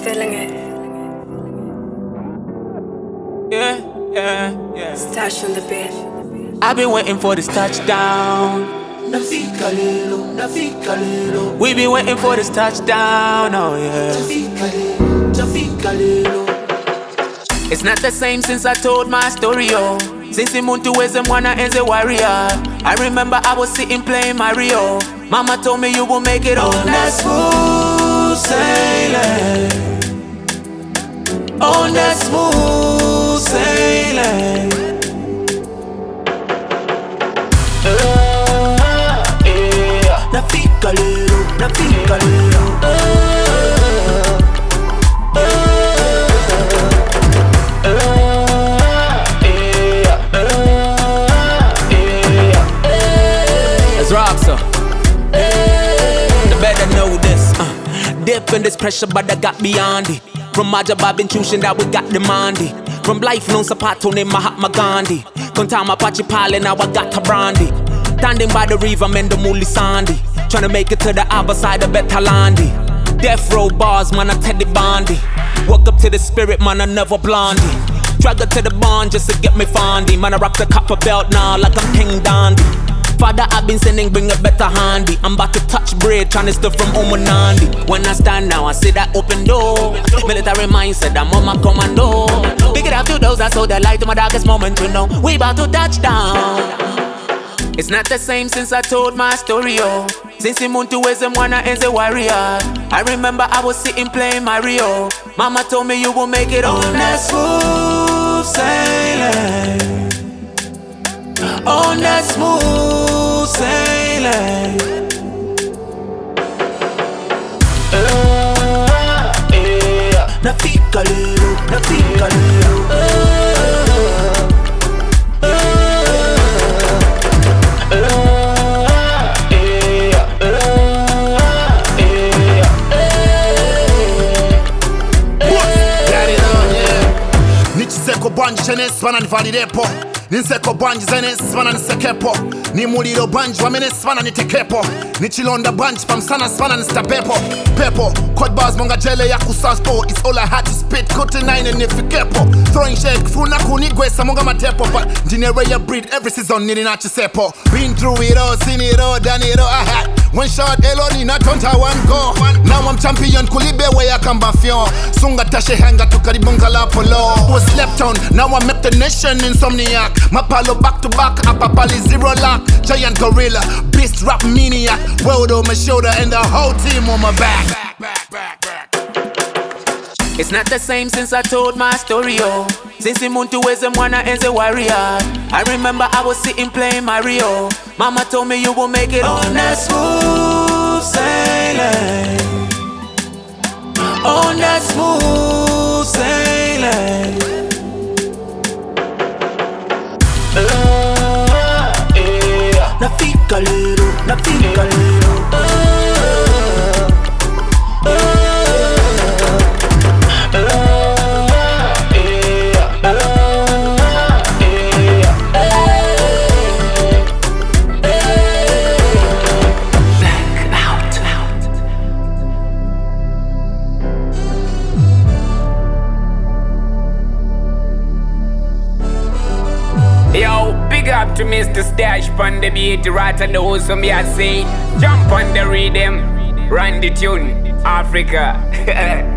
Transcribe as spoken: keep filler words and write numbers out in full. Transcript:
feeling it. Yeah, yeah, yeah. Stash on the bed. I've been waiting for this touchdown. Nafika lelo, nafika lelo. We been waiting for this touchdown, oh yeah. Nafika lelo, nafika lelo. It's not the same since I told my story, oh. Since Muntu is a mwana as a warrior. I remember I was sitting playing Mario. Mama told me you will make it on that smooth sailing. On that smooth sailing. Uh, yeah. Nafika lelo, nafika lelo. Uh, uh, uh, yeah, uh, yeah, uh, It's Roxo. The better know this. Uh, dip in this pressure, but I got beyond it. From Maja Babin Chushin that we got demanded. From life non sapato named Mahatma Gandhi. Kontama Pachi Pale now I got a brandy. Standing by the river, Mendo Muli Sandy. Tryna make it to the other side of Betalandi. Death row bars, man, I Teddy Bondi. Woke up to the spirit, man, I never blondie. Drag her to the barn just to get me fondy. Man, I rock the copper belt now like I'm King Dandy. Father, I've been sending, bring a better handy. I'm about to touch bread, trying to stuff from Omanandi. When I stand now, I see that open door. Military mindset, I'm on my commando. Pick it up to those that saw the light in my darkest moment, you know. We about to touch down. It's not the same since I told my story, oh. Since Muntu is a mwana as a warrior. I remember I was sitting playing Mario. Mama told me you will make it on that smooth sailing. On that smooth sailing. uh, yeah. Nafika lelo, nafika lelo. Uh, uh, uh, yeah, uh, yeah, Got it on, yeah. Nichiseko banji chenes vanani validepo. Ninseko banji zenes vanani sekepo. Ni muliro banji wamenes vanani tekepo. Nichilonda banji pamsana vanani stapepo. Pepo, code bars monga jele ya kusaspo. It's all I had to spit, cut nine and if kepo. Throwing shake, funa kunigwe samonga matepo. But dinero ya breed every season nini nachisepo. Been through it all, seen it all, done it all. I had one shot, eloni na tonta one go. Now I'm champion, kulibe way I come bafyon. Sunga tashe hanga to karibunga la polo. Was slept on, now I met the nation insomniac. Mapalo back to back, apapali zero lock. Giant gorilla, beast rap maniac. World on my shoulder and the whole team on my back. Back, back, back, back. It's not the same since I told my story, oh. Since Muntu is a mwana as a warrior. I remember I was sitting playing Mario. Mama told me you will make it on that smooth sailing. On that smooth sailing. Uh, yeah. Nafika lelo, nafika lelo. Uh, uh, uh, yeah, uh, Yo, big up to Mister Stash on the beat, right and the wholesome I say. Jump on the rhythm, run the tune, Africa.